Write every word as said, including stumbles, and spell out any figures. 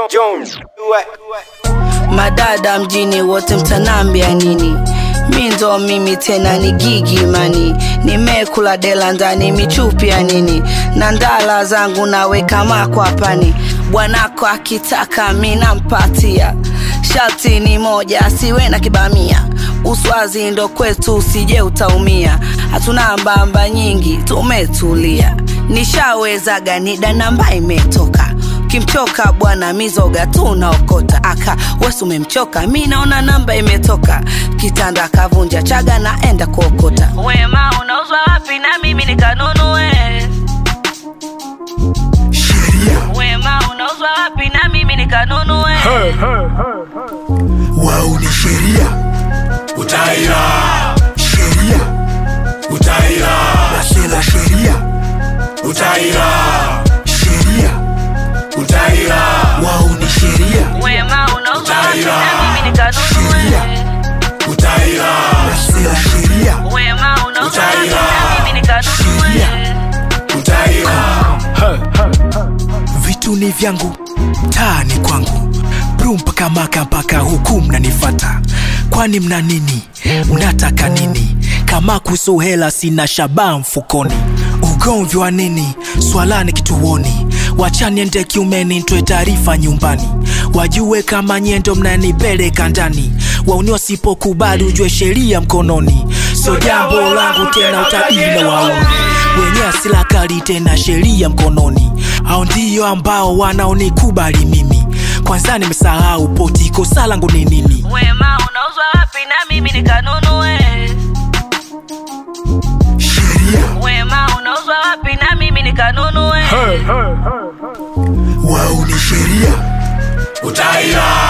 Jones. Madada mjini wote mtanambia nini? Mi ndo mimi tena ni gigi mani. Nimekula dela ndani michupi ya nini? Na ndala zangu naweka mako hapani. Bwanako akitaka mi nampatia. Sharti ni moja siwe na kibamia. Uswazi ndo kwetu usije utaumia. Hatuna mbamba nyingi tumetulia. Nishaweza ganida namba imetoka. Kimchoka bwana mizoga tunaokota. Aka wesu umemchoka mi naona namba imetoka. Kitanda kavunja chaga naenda kuokota. Wema unauzwa wapi na mimi nikanunue? Sheria. Wema unauzwa wapi na mimi nikanunue? Hey, hey, hey, hey. Wao ni sheria. Utaira. Sheria. Utaira. Nasela sheria. Utaira. Sheria. Utaira. Wao ni sheria. Wema unauzwa wapi na mimi nikanunue? Utaira. Nasela sheria. Wema unauzwa wapi na mimi nikanunue? Utaira. Vitu ni vyangu, taa ni kwangu. Bru mpaka maka mpaka huku mnanifata. Kwani mna nini? Mnataka nini? Kama kuhusu hela sina shaba mfukoni. Ugomvi wa nini? Swala ni kituoni. Wacha niende kiumeni nitoe taarifa nyumbani. Wajue kama nyendo mnanipeleka ndani. Wauni wasipokubali ujue sheria mkononi. Sio jambo langu tena utabili na wauni. Wenye asila kali tena sheria mkononi. Hao ndio ambao wanaonikubali mimi. Kwanza nimesahau poti kosa langu ni nini? Wema unauzwa wapi na mimi nikanunue? Sheria. Wema unauzwa wapi na mimi nikanunue? Wao ni sheria. Utaira.